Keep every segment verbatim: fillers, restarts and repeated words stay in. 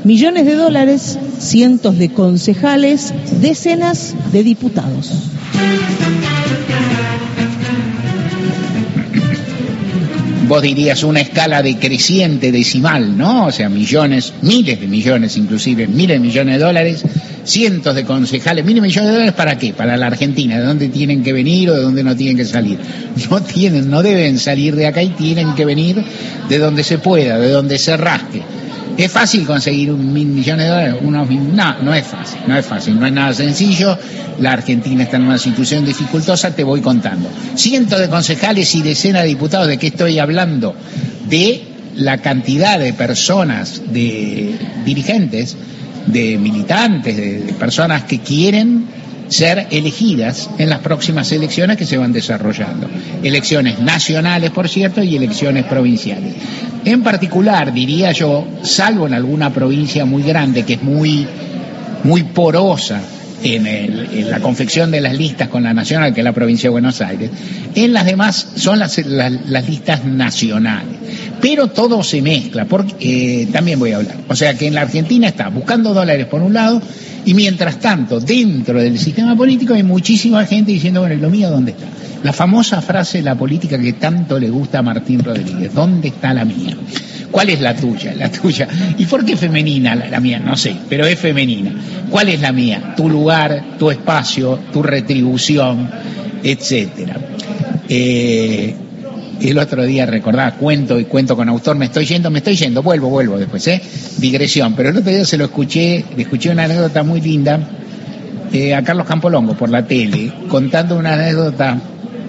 millones de dólares, cientos de concejales, decenas de diputados. Vos dirías una escala decreciente decimal, ¿no? O sea, millones, miles de millones inclusive, miles de millones de dólares, cientos de concejales, miles de millones de dólares, ¿para qué? Para la Argentina, ¿de dónde tienen que venir o de dónde no tienen que salir? No tienen, no deben salir de acá y tienen que venir de donde se pueda, de donde se rasque. ¿Es fácil conseguir un mil millones de dólares? Unos mil... No, no es fácil, no es fácil, no es nada sencillo. La Argentina está en una situación dificultosa, te voy contando. Cientos de concejales y decenas de diputados, ¿de qué estoy hablando? De la cantidad de personas, de dirigentes, de militantes, de, de personas que quieren ser elegidas en las próximas elecciones que se van desarrollando. Elecciones nacionales, por cierto, y elecciones provinciales. En particular, diría yo, salvo en alguna provincia muy grande, que es muy, muy porosa en, el, en la confección de las listas con la nacional, que es la provincia de Buenos Aires, en las demás son las, las, las listas nacionales. Pero todo se mezcla, porque eh, también voy a hablar. O sea que en la Argentina está buscando dólares por un lado, y mientras tanto, dentro del sistema político hay muchísima gente diciendo, bueno, ¿y lo mío dónde está? La famosa frase de la política que tanto le gusta a Martín Rodríguez, ¿dónde está la mía? ¿Cuál es la tuya? La tuya. ¿Y por qué femenina la, la mía? No sé, pero es femenina. ¿Cuál es la mía? Tu lugar, tu espacio, tu retribución, etcétera. Eh... El otro día recordaba, cuento y cuento con autor, me estoy yendo, me estoy yendo, vuelvo, vuelvo después, ¿eh? Digresión, pero el otro día se lo escuché, le escuché una anécdota muy linda eh, a Carlos Campolongo por la tele, contando una anécdota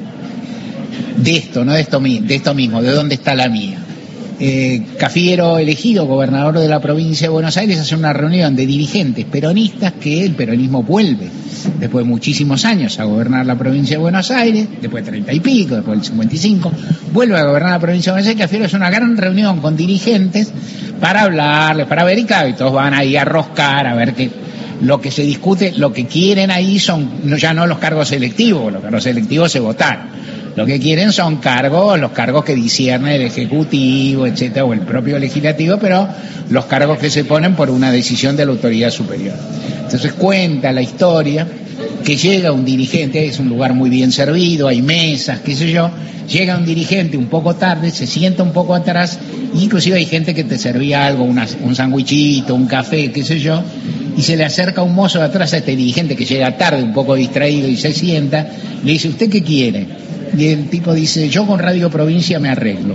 de esto, no de esto, de esto mismo, de dónde está la mía. Eh, Cafiero, elegido gobernador de la provincia de Buenos Aires, hace una reunión de dirigentes peronistas que el peronismo vuelve después de muchísimos años a gobernar la provincia de Buenos Aires, después de treinta y pico, después del cincuenta y cinco, vuelve a gobernar la provincia de Buenos Aires. Cafiero hace una gran reunión con dirigentes para hablarles, para ver, y claro, y todos van ahí a roscar, a ver qué. Lo que se discute, lo que quieren ahí son ya no los cargos selectivos, los cargos selectivos se votaron. Lo que quieren son cargos, los cargos que discierne el Ejecutivo, etcétera, o el propio Legislativo, pero los cargos que se ponen por una decisión de la autoridad superior. Entonces cuenta la historia que llega un dirigente, es un lugar muy bien servido, hay mesas, qué sé yo, llega un dirigente un poco tarde, se sienta un poco atrás, inclusive hay gente que te servía algo, una, un sandwichito, un café, qué sé yo, y se le acerca un mozo de atrás a este dirigente que llega tarde, un poco distraído, y se sienta, le dice, ¿usted qué quiere? Y el tipo dice, yo con Radio Provincia me arreglo.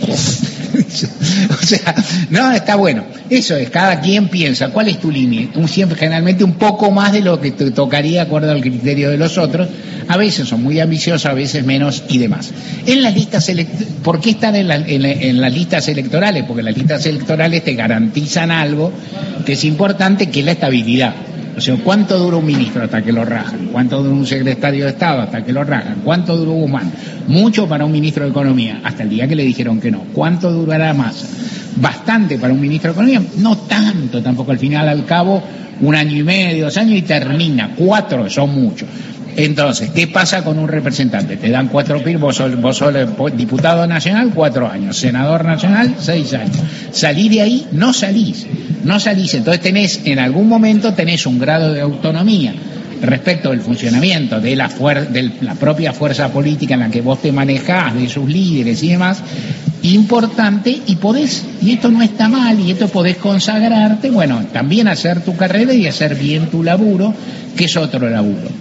O sea, no, está bueno. Eso es, cada quien piensa, ¿cuál es tu límite? Un, siempre, generalmente un poco más de lo que te tocaría de acuerdo al criterio de los otros. A veces son muy ambiciosos, a veces menos y demás. En las listas elect- ¿Por qué están en, la, en, la, en las listas electorales? Porque las listas electorales te garantizan algo que es importante, que es la estabilidad. O sea, ¿cuánto dura un ministro hasta que lo rajan? ¿Cuánto dura un secretario de Estado hasta que lo rajan? ¿Cuánto duró Guzmán? Mucho para un ministro de Economía, hasta el día que le dijeron que no. ¿Cuánto durará Massa? Bastante para un ministro de Economía, no tanto tampoco. Al final, al cabo, un año y medio, dos años y termina. Cuatro son muchos. Entonces, ¿qué pasa con un representante? Te dan cuatro pil, vos sos, vos sos diputado nacional, cuatro años, senador nacional, seis años. Salí de ahí, no salís, no salís. Entonces tenés, en algún momento tenés un grado de autonomía respecto del funcionamiento de la, fuer- de la propia fuerza política en la que vos te manejás, de sus líderes y demás, importante, y podés, y esto no está mal, y esto podés consagrarte, bueno, también hacer tu carrera y hacer bien tu laburo, que es otro laburo.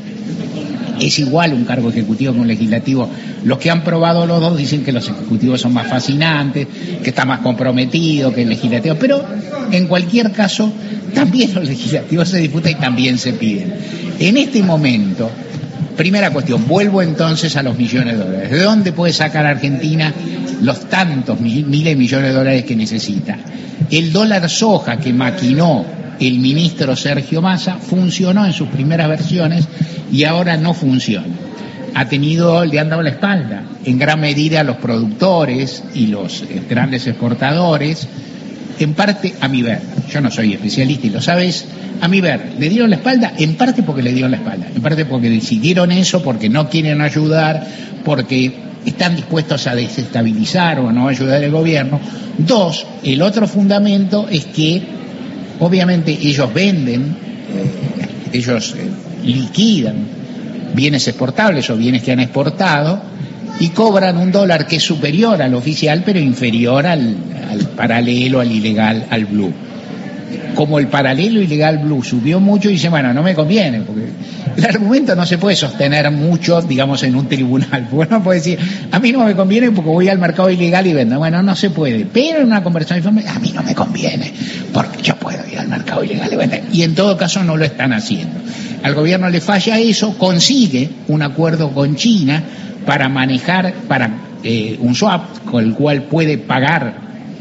Es igual un cargo ejecutivo que un legislativo. Los que han probado los dos dicen que los ejecutivos son más fascinantes, que está más comprometido que el legislativo, pero en cualquier caso también los legislativos se disputan y también se piden. En este momento, primera cuestión, vuelvo entonces a los millones de dólares. ¿De dónde puede sacar Argentina los tantos mil, miles de millones de dólares que necesita? El dólar soja que maquinó el ministro Sergio Massa funcionó en sus primeras versiones y ahora no funciona. Ha tenido, le han dado la espalda en gran medida a los productores y los eh, grandes exportadores, en parte a mi ver, yo no soy especialista y lo sabes, a mi ver, le dieron la espalda en parte porque le dieron la espalda, en parte porque decidieron eso, porque no quieren ayudar, porque están dispuestos a desestabilizar o no ayudar al gobierno. Dos, el otro fundamento es que Obviamente ellos venden, eh, ellos eh, liquidan bienes exportables o bienes que han exportado y cobran un dólar que es superior al oficial pero inferior al, al paralelo, al ilegal, al blue. Como el paralelo ilegal blue subió mucho, dice, bueno, no me conviene, porque el argumento no se puede sostener mucho, digamos, en un tribunal. Porque uno puede decir, a mí no me conviene porque voy al mercado ilegal y vendo. Bueno, no se puede. Pero en una conversación informal, a mí no me conviene porque yo puedo ir al mercado ilegal y vender. Y en todo caso no lo están haciendo. Al gobierno le falla eso, consigue un acuerdo con China para manejar, para eh, un swap con el cual puede pagar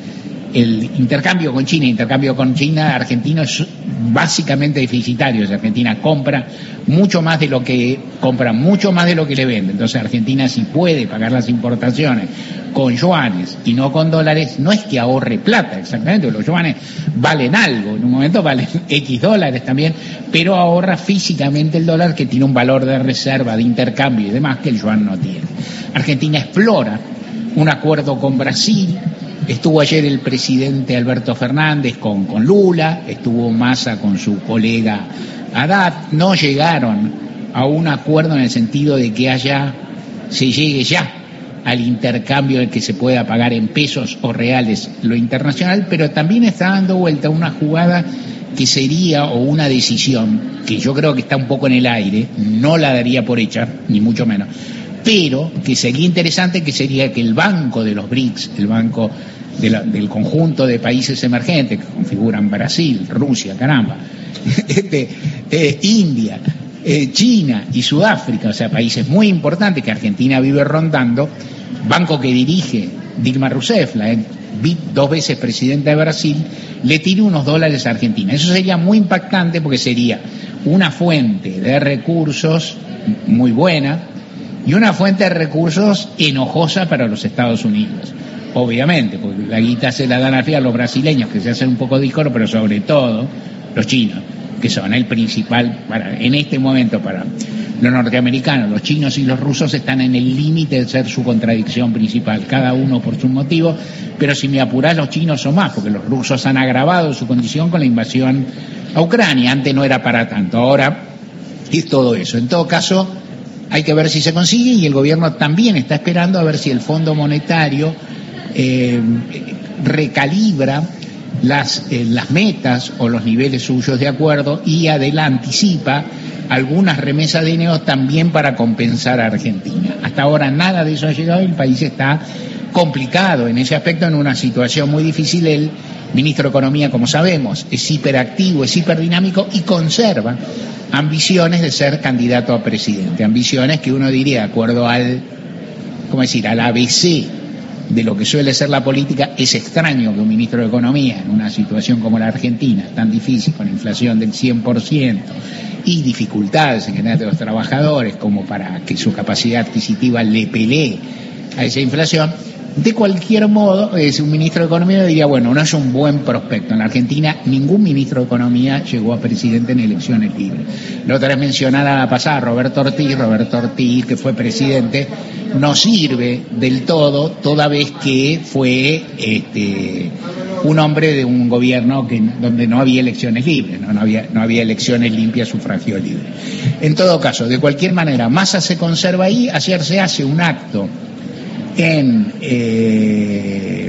el intercambio con China. Intercambio con China argentino es básicamente deficitario. Argentina compra mucho más de lo que compra mucho más de lo que le vende. Entonces Argentina, si puede pagar las importaciones con yuanes y no con dólares, no es que ahorre plata exactamente, los yuanes valen algo, en un momento valen X dólares también, pero ahorra físicamente el dólar, que tiene un valor de reserva, de intercambio y demás que el yuan no tiene. Argentina explora un acuerdo con Brasil. Estuvo ayer el presidente Alberto Fernández con, con Lula, estuvo Massa con su colega Haddad. No llegaron a un acuerdo en el sentido de que haya, se llegue ya al intercambio en que se pueda pagar en pesos o reales lo internacional, pero también está dando vuelta una jugada que sería, o una decisión, que yo creo que está un poco en el aire, no la daría por hecha, ni mucho menos, pero que sería interesante, que sería que el banco de los B R I C S, el banco de la, del conjunto de países emergentes que configuran Brasil, Rusia, caramba, este, eh, India, eh, China y Sudáfrica, o sea, países muy importantes que Argentina vive rondando, banco que dirige Dilma Rousseff, la dos veces presidenta de Brasil, le tire unos dólares a Argentina. Eso sería muy impactante porque sería una fuente de recursos muy buena y una fuente de recursos enojosa para los Estados Unidos. Obviamente, porque la guita se la dan al final a los brasileños, que se hacen un poco discoro, pero sobre todo los chinos, que son el principal, para, en este momento para los norteamericanos, los chinos y los rusos están en el límite de ser su contradicción principal, cada uno por su motivo, pero si me apurás, los chinos son más, porque los rusos han agravado su condición con la invasión a Ucrania. Antes no era para tanto, ahora es todo eso. En todo caso, hay que ver si se consigue, y el gobierno también está esperando a ver si el Fondo Monetario eh, recalibra las, eh, las metas o los niveles suyos de acuerdo y adelante, anticipa algunas remesas de dinero también para compensar a Argentina. Hasta ahora nada de eso ha llegado y el país está complicado en ese aspecto, en una situación muy difícil. El ministro de Economía, como sabemos, es hiperactivo, es hiperdinámico y conserva ambiciones de ser candidato a presidente, ambiciones que uno diría, de acuerdo al, ¿cómo decir?, al A B C de lo que suele ser la política. Es extraño que un ministro de Economía, en una situación como la Argentina, tan difícil, con inflación del cien por ciento y dificultades en general de los trabajadores, como para que su capacidad adquisitiva le pelee a esa inflación, de cualquier modo, es un ministro de Economía diría, bueno, no es un buen prospecto. En la Argentina ningún ministro de Economía llegó a presidente en elecciones libres. La otra vez mencionada la pasada, Roberto Ortiz, Roberto Ortiz, que fue presidente, no sirve del todo, toda vez que fue este, un hombre de un gobierno que, donde no había elecciones libres, ¿no? No había, no había elecciones limpias, sufragio libre. En todo caso, de cualquier manera, Massa se conserva ahí. Ayer se hace un acto en eh,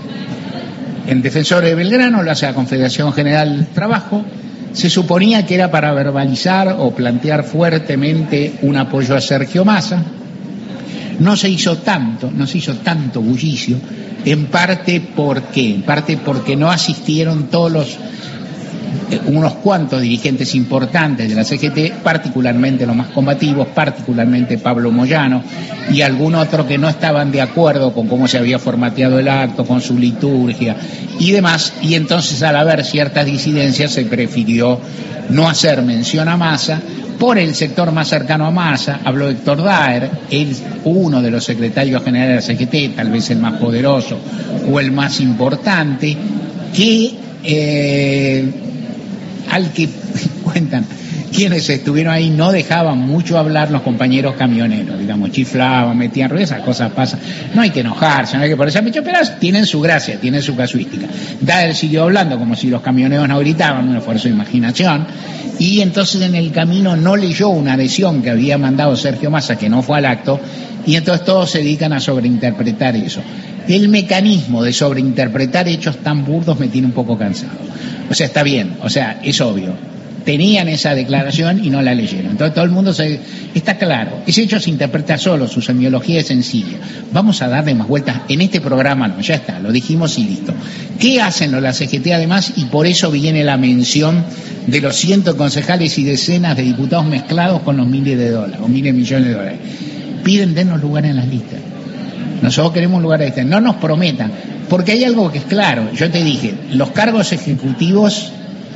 en Defensores de Belgrano, lo hace la Confederación General del Trabajo. Se suponía que era para verbalizar o plantear fuertemente un apoyo a Sergio Massa. No se hizo tanto, no se hizo tanto bullicio, en parte porque, en parte porque no asistieron todos los unos cuantos dirigentes importantes de la C G T, particularmente los más combativos, particularmente Pablo Moyano y algún otro que no estaban de acuerdo con cómo se había formateado el acto, con su liturgia y demás, y entonces al haber ciertas disidencias se prefirió no hacer mención a Massa. Por el sector más cercano a Massa habló Héctor Daer, él uno de los secretarios generales de la C G T, tal vez el más poderoso o el más importante, que eh, al que cuentan quienes estuvieron ahí no dejaban mucho hablar los compañeros camioneros, digamos, chiflaban, metían ruido, esas cosas pasan. No hay que enojarse, no hay que ponerse a pecho, pero tienen su gracia, tienen su casuística. Daer siguió hablando como si los camioneros no gritaban, un esfuerzo de imaginación, y entonces en el camino no leyó una adhesión que había mandado Sergio Massa, que no fue al acto, y entonces todos se dedican a sobreinterpretar eso. El mecanismo de sobreinterpretar hechos tan burdos me tiene un poco cansado. O sea, está bien, o sea, es obvio. Tenían esa declaración y no la leyeron. Entonces todo el mundo se... Está claro, ese hecho se interpreta solo, su semiología es sencilla. Vamos a darle más vueltas. En este programa no, ya está, lo dijimos y listo. ¿Qué hacen los de la C G T además? Y por eso viene la mención de los cientos de concejales y decenas de diputados mezclados con los miles de dólares, o miles de millones de dólares. Piden denos lugar en las listas. Nosotros queremos lugar en las listas. No nos prometan, porque hay algo que es claro. Yo te dije, los cargos ejecutivos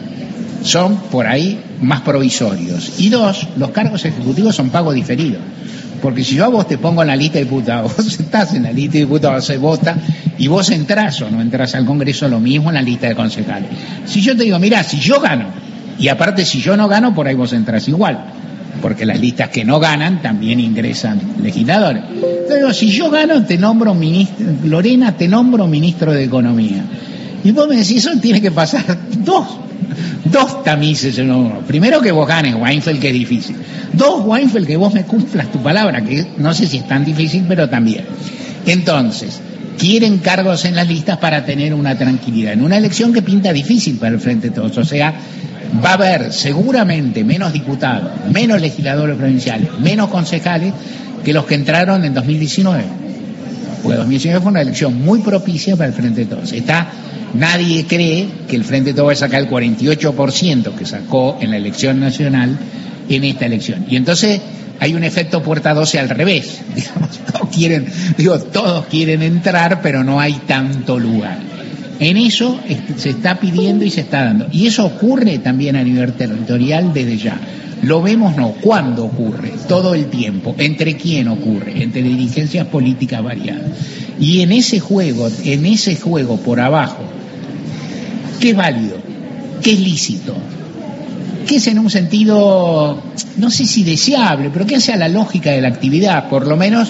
son por ahí más provisorios. Y dos, los cargos ejecutivos son pago diferido. Porque si yo a vos te pongo en la lista de diputados, vos estás en la lista de diputados, se vota, y vos entrás o no entrás al Congreso, lo mismo en la lista de concejales. Si yo te digo, mirá, si yo gano, y aparte si yo no gano, por ahí vos entrás igual, porque las listas que no ganan también ingresan legisladores. Entonces digo, si yo gano, te nombro ministro, Lorena, te nombro ministro de Economía. Y vos me decís, eso tiene que pasar dos. Dos tamices en uno. Primero que vos ganes, Weinfeld, que es difícil. Dos, Weinfeld, que vos me cumplas tu palabra, que no sé si es tan difícil, pero también. Entonces, quieren cargos en las listas para tener una tranquilidad. En una elección que pinta difícil para el Frente de Todos. O sea, va a haber seguramente menos diputados, menos legisladores provinciales, menos concejales que los que entraron en dos mil diecinueve. Porque dos mil diecinueve fue una elección muy propicia para el Frente de Todos. Está... Nadie cree que el Frente de Todos va a sacar el cuarenta y ocho por ciento que sacó en la elección nacional en esta elección. Y entonces hay un efecto puerta doce al revés. Digamos, todos quieren, digo, todos quieren entrar, pero no hay tanto lugar. En eso se está pidiendo y se está dando. Y eso ocurre también a nivel territorial desde ya. Lo vemos, no, ¿cuándo ocurre? Todo el tiempo. ¿Entre quién ocurre? Entre dirigencias políticas variadas. Y en ese juego, en ese juego por abajo, ¿qué es válido? ¿Qué es lícito? ¿Qué es en un sentido, no sé si deseable, pero qué hace a la lógica de la actividad? Por lo menos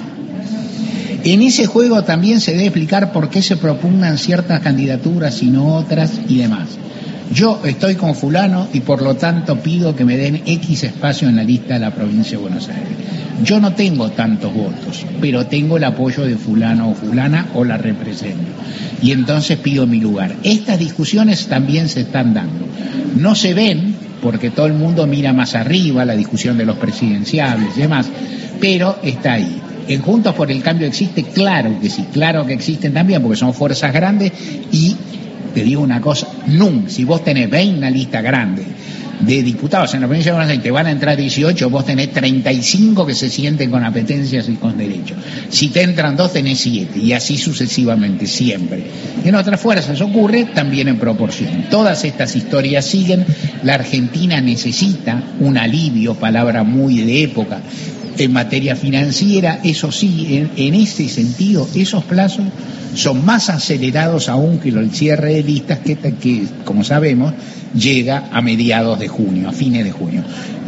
en ese juego también se debe explicar por qué se propugnan ciertas candidaturas y no otras y demás. Yo estoy con fulano y por lo tanto pido que me den X espacio en la lista de la provincia de Buenos Aires. Yo no tengo tantos votos, pero tengo el apoyo de fulano o fulana o la represento. Y entonces pido mi lugar. Estas discusiones también se están dando. No se ven porque todo el mundo mira más arriba, la discusión de los presidenciables y demás, pero está ahí. En Juntos por el Cambio existe, claro que sí, claro que existen también, porque son fuerzas grandes y te digo una cosa, nunca, si vos tenés veinte, una lista grande de diputados en la provincia de Buenos Aires, te van a entrar dieciocho, vos tenés treinta y cinco que se sienten con apetencias y con derechos. Si te entran dos, tenés siete, y así sucesivamente, siempre. En otras fuerzas ocurre también en proporción. Todas estas historias siguen. La Argentina necesita un alivio, palabra muy de época, en materia financiera. Eso sí, en, en ese sentido, esos plazos son más acelerados aún que el cierre de listas que, que, como sabemos, llega a mediados de junio, a fines de junio.